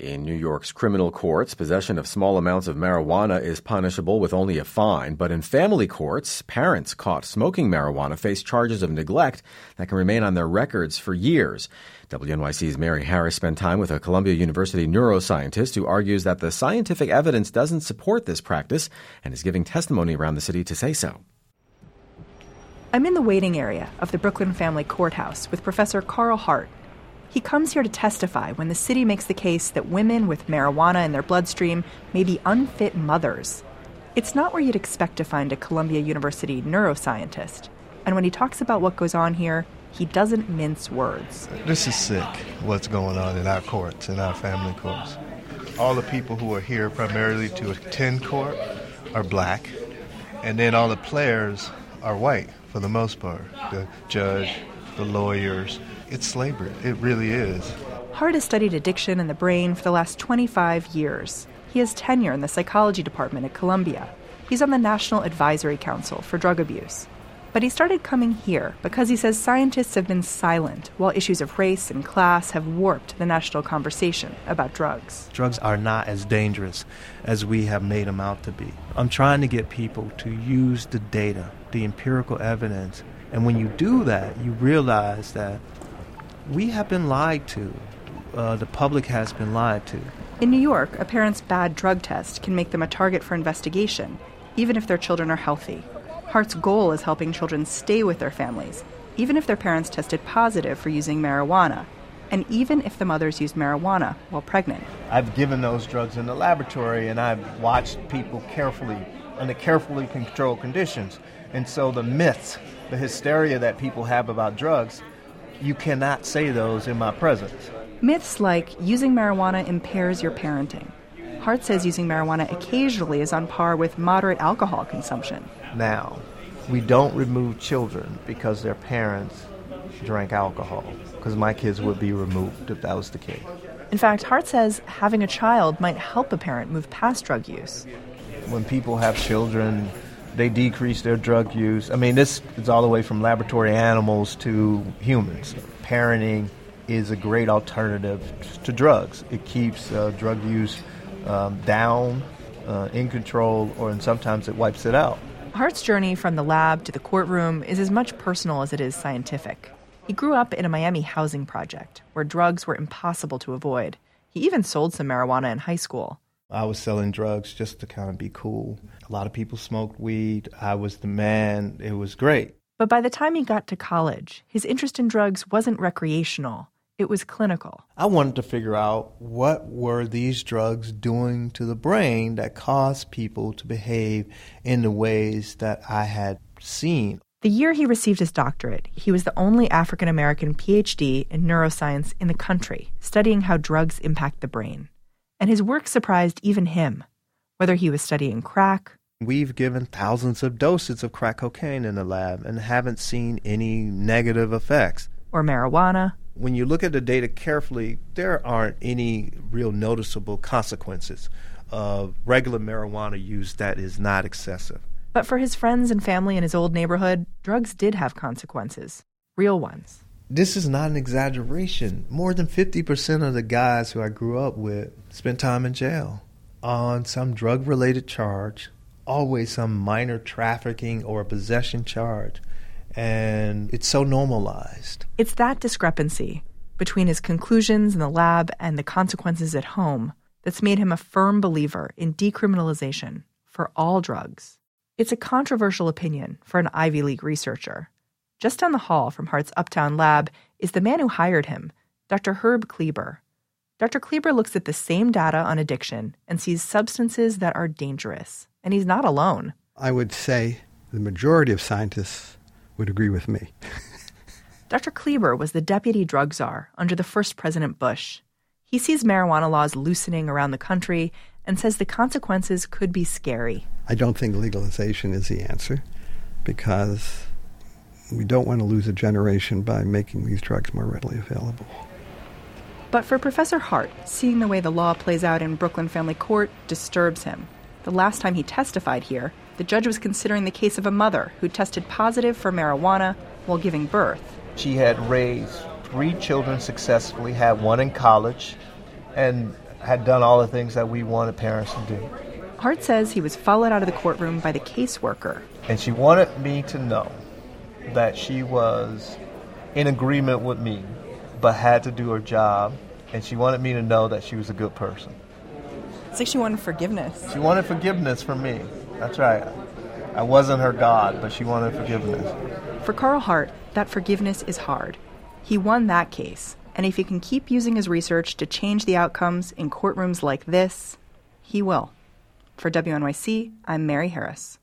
In New York's criminal courts, possession of small amounts of marijuana is punishable with only a fine. But in family courts, parents caught smoking marijuana face charges of neglect that can remain on their records for years. WNYC's Mary Harris spent time with a Columbia University neuroscientist who argues that the scientific evidence doesn't support this practice and is giving testimony around the city to say so. I'm in the waiting area of the Brooklyn Family Courthouse with Professor Carl Hart. He comes here to testify when the city makes the case that women with marijuana in their bloodstream may be unfit mothers. It's not where you'd expect to find a Columbia University neuroscientist. And when he talks about what goes on here, he doesn't mince words. This is sick, what's going on in our courts, in our family courts. All the people who are here primarily to attend court are black, and then all the players are white for the most part. The judge, the lawyers. It's slavery. It really is. Hart has studied addiction and the brain for the last 25 years. He has tenure in the psychology department at Columbia. He's on the National Advisory Council for Drug Abuse. But he started coming here because he says scientists have been silent while issues of race and class have warped the national conversation about drugs. Drugs are not as dangerous as we have made them out to be. I'm trying to get people to use the data, the empirical evidence. And when you do that, you realize that we have been lied to. The public has been lied to. In New York, a parent's bad drug test can make them a target for investigation, even if their children are healthy. Hart's goal is helping children stay with their families, even if their parents tested positive for using marijuana, and even if the mothers used marijuana while pregnant. I've given those drugs in the laboratory, and I've watched people carefully, under carefully controlled conditions. And so the myths, the hysteria that people have about drugs, you cannot say those in my presence. Myths like using marijuana impairs your parenting. Hart says using marijuana occasionally is on par with moderate alcohol consumption. Now, we don't remove children because their parents drank alcohol, because my kids would be removed if that was the case. In fact, Hart says having a child might help a parent move past drug use. When people have children, they decrease their drug use. I mean, this is all the way from laboratory animals to humans. Parenting is a great alternative to drugs. It keeps drug use down, in control, and sometimes it wipes it out. Hart's journey from the lab to the courtroom is as much personal as it is scientific. He grew up in a Miami housing project where drugs were impossible to avoid. He even sold some marijuana in high school. I was selling drugs just to kind of be cool. A lot of people smoked weed. I was the man. It was great. But by the time he got to college, his interest in drugs wasn't recreational. It was clinical. I wanted to figure out what were these drugs doing to the brain that caused people to behave in the ways that I had seen. The year he received his doctorate, he was the only African-American PhD in neuroscience in the country, studying how drugs impact the brain. And his work surprised even him, whether he was studying crack. We've given thousands of doses of crack cocaine in the lab and haven't seen any negative effects. Or marijuana. When you look at the data carefully, there aren't any real noticeable consequences of regular marijuana use that is not excessive. But for his friends and family in his old neighborhood, drugs did have consequences. Real ones. This is not an exaggeration. More than 50% of the guys who I grew up with spent time in jail on some drug-related charge, always some minor trafficking or possession charge. And it's so normalized. It's that discrepancy between his conclusions in the lab and the consequences at home that's made him a firm believer in decriminalization for all drugs. It's a controversial opinion for an Ivy League researcher. Just down the hall from Hart's Uptown lab is the man who hired him, Dr. Herb Kleber. Dr. Kleber looks at the same data on addiction and sees substances that are dangerous. And he's not alone. I would say the majority of scientists would agree with me. Dr. Kleber was the deputy drug czar under the first President Bush. He sees marijuana laws loosening around the country and says the consequences could be scary. I don't think legalization is the answer because we don't want to lose a generation by making these drugs more readily available. But for Professor Hart, seeing the way the law plays out in Brooklyn Family Court disturbs him. The last time he testified here, the judge was considering the case of a mother who tested positive for marijuana while giving birth. She had raised 3 children successfully, had one in college, and had done all the things that we wanted parents to do. Hart says he was followed out of the courtroom by the caseworker. And she wanted me to know that she was in agreement with me, but had to do her job. And she wanted me to know that she was a good person. It's like she wanted forgiveness. She wanted forgiveness from me. That's right. I wasn't her God, but she wanted forgiveness. For Carl Hart, that forgiveness is hard. He won that case, and if he can keep using his research to change the outcomes in courtrooms like this, he will. For WNYC, I'm Mary Harris.